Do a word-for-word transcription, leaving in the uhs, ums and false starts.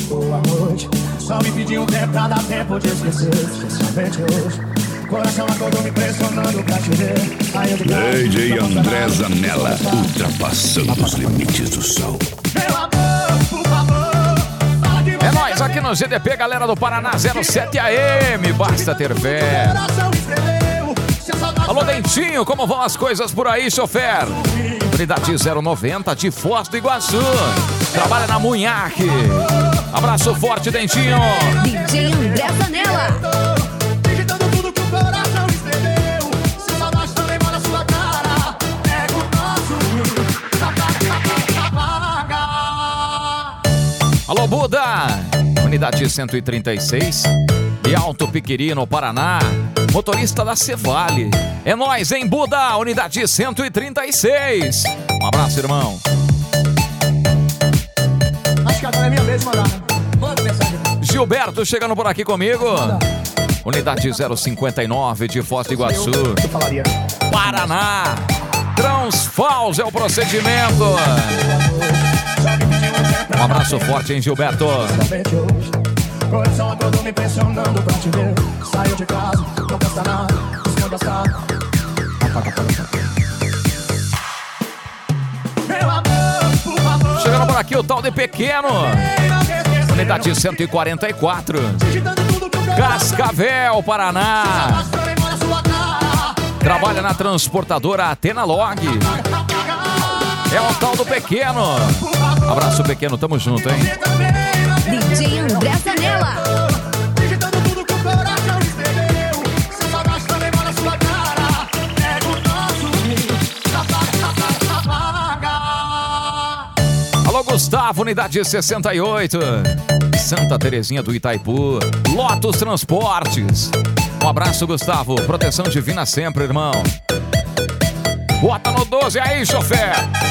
boa noite. Só me pedi um tempo pra dar tempo de esquecer, especialmente hoje. Coração acordou me pressionando pra te ver. D J André Zanella, ultrapassando os limites do som. Meu amor, por favor, fala de você. É nóis aqui no G D P, galera do Paraná zero sete A M, basta ter fé. Alô, Dentinho, como vão as coisas por aí, chofer? Unidade zero noventa de Foz do Iguaçu. Trabalha na Munhaque. Abraço forte, Dentinho. D J André Zanella. Alô, Buda. Unidade cento e trinta e seis de Alto Piquirino, Paraná. Motorista da Cevale. É nóis, hein, Buda? Unidade cento e trinta e seis. Um abraço, irmão. Acho que agora é minha vez de mandar. Manda mensagem. Gilberto chegando por aqui comigo. Unidade zero cinquenta e nove de Foz do Iguaçu. Eu falaria. Paraná. Transfals é o procedimento. Um abraço forte, hein, Gilberto. Coração acordou me pressionando pra te ver. Saiu de casa, não gasta nada, não gasta. Meu amor, por favor. Chegando por aqui o tal de Pequeno. Unidade cento e quarenta e quatro. Cascavel, Paraná. Trabalha na transportadora Atena Log. É o tal do Pequeno. Abraço, Pequeno, tamo junto, hein? D J André Zanella. Alô, Gustavo, unidade sessenta e oito. Santa Terezinha do Itaipu. Lotus Transportes. Um abraço, Gustavo. Proteção divina sempre, irmão. Bota no doze aí, chofer.